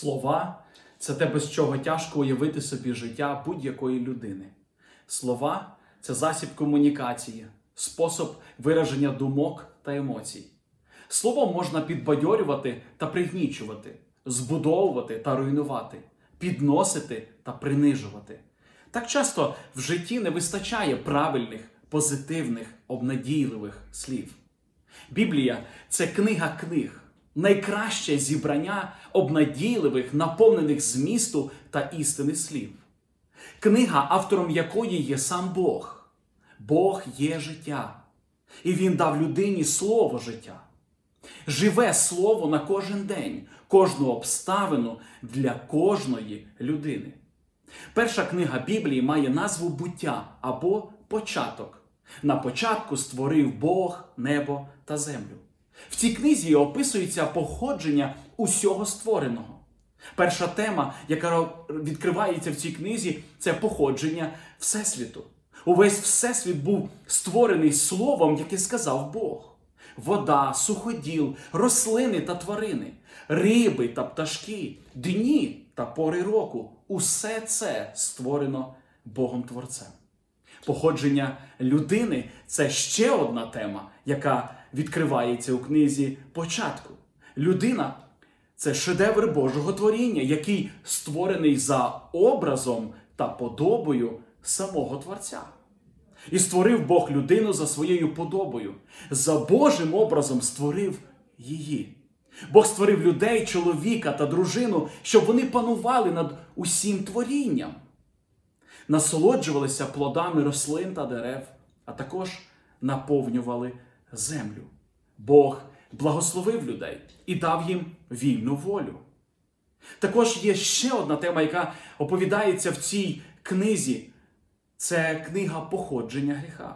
Слова – це те, без чого тяжко уявити собі життя будь-якої людини. Слова – це засіб комунікації, спосіб вираження думок та емоцій. Словом можна підбадьорювати та пригнічувати, збудовувати та руйнувати, підносити та принижувати. Так часто в житті не вистачає правильних, позитивних, обнадійливих слів. Біблія – це книга книг. Найкраще зібрання обнадійливих, наповнених змісту та істини слів. Книга, автором якої є сам Бог. Бог є життя. І Він дав людині слово життя. Живе слово на кожен день, кожну обставину для кожної людини. Перша книга Біблії має назву «Буття» або «Початок». На початку створив Бог небо та землю. В цій книзі описується походження усього створеного. Перша тема, яка відкривається в цій книзі, це походження Всесвіту. Увесь Всесвіт був створений словом, яке сказав Бог. Вода, суходіл, рослини та тварини, риби та пташки, дні та пори року – усе це створено Богом-творцем. Походження людини – це ще одна тема, яка відкривається у книзі «Початку». Людина – це шедевр Божого творіння, який створений за образом та подобою самого Творця. І створив Бог людину за своєю подобою. За Божим образом створив її. Бог створив людей, чоловіка та дружину, щоб вони панували над усім творінням. Насолоджувалися плодами рослин та дерев, а також наповнювали землю. Бог благословив людей і дав їм вільну волю. Також є ще одна тема, яка оповідається в цій книзі. Це книга походження гріха.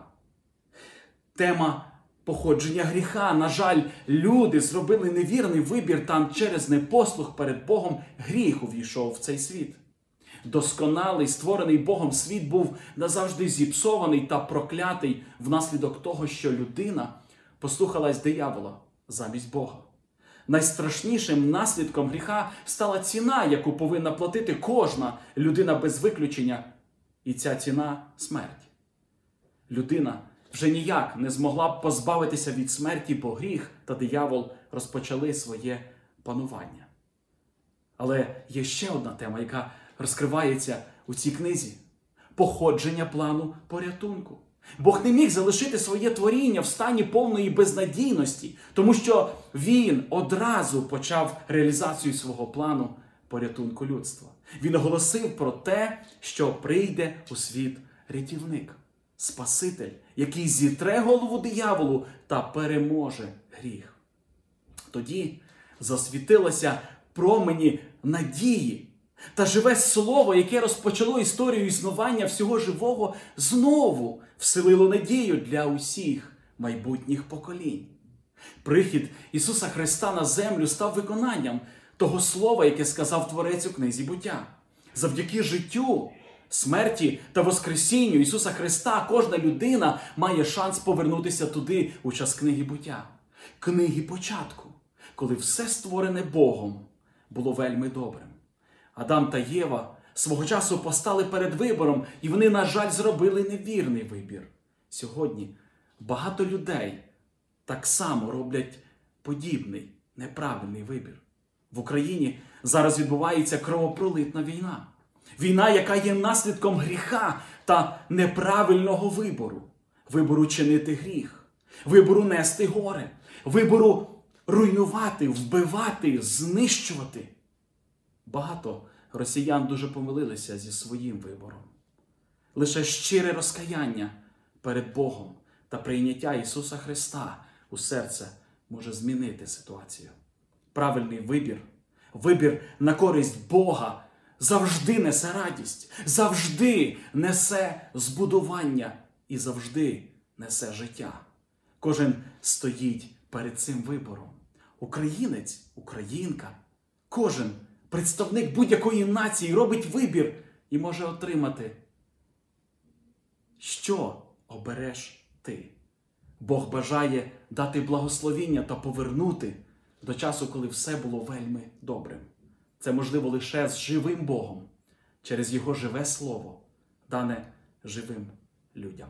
Тема походження гріха. На жаль, люди зробили невірний вибір, там через непослух перед Богом гріх увійшов в цей світ. Досконалий, створений Богом світ був назавжди зіпсований та проклятий внаслідок того, що людина послухалась диявола замість Бога. Найстрашнішим наслідком гріха стала ціна, яку повинна платити кожна людина без виключення. І ця ціна – смерть. Людина вже ніяк не змогла б позбавитися від смерті, бо гріх та диявол розпочали своє панування. Але є ще одна тема, яка розкривається у цій книзі. Походження плану порятунку. Бог не міг залишити своє творіння в стані повної безнадійності, тому що Він одразу почав реалізацію свого плану порятунку людства. Він оголосив про те, що прийде у світ рятівник, Спаситель, який зітре голову дияволу та переможе гріх. Тоді засвітилося промені надії. Та живе слово, яке розпочало історію існування всього живого, знову вселило надію для усіх майбутніх поколінь. Прихід Ісуса Христа на землю став виконанням того слова, яке сказав Творець у книзі «Буття». Завдяки життю, смерті та воскресінню Ісуса Христа кожна людина має шанс повернутися туди у час книги «Буття». Книги початку, коли все створене Богом було вельми добрим. Адам та Єва свого часу постали перед вибором, і вони, на жаль, зробили невірний вибір. Сьогодні багато людей так само роблять подібний, неправильний вибір. В Україні зараз відбувається кровопролитна війна. Війна, яка є наслідком гріха та неправильного вибору. Вибору чинити гріх, вибору нести горе, вибору руйнувати, вбивати, знищувати. Багато росіян дуже помилилися зі своїм вибором. Лише щире розкаяння перед Богом та прийняття Ісуса Христа у серце може змінити ситуацію. Правильний вибір, вибір на користь Бога завжди несе радість, завжди несе збудування і завжди несе життя. Кожен стоїть перед цим вибором. Українець, українка, кожен представник будь-якої нації робить вибір і може отримати. Що обереш ти? Бог бажає дати благословіння та повернути до часу, коли все було вельми добрим. Це можливо лише з живим Богом, через Його живе Слово, дане живим людям.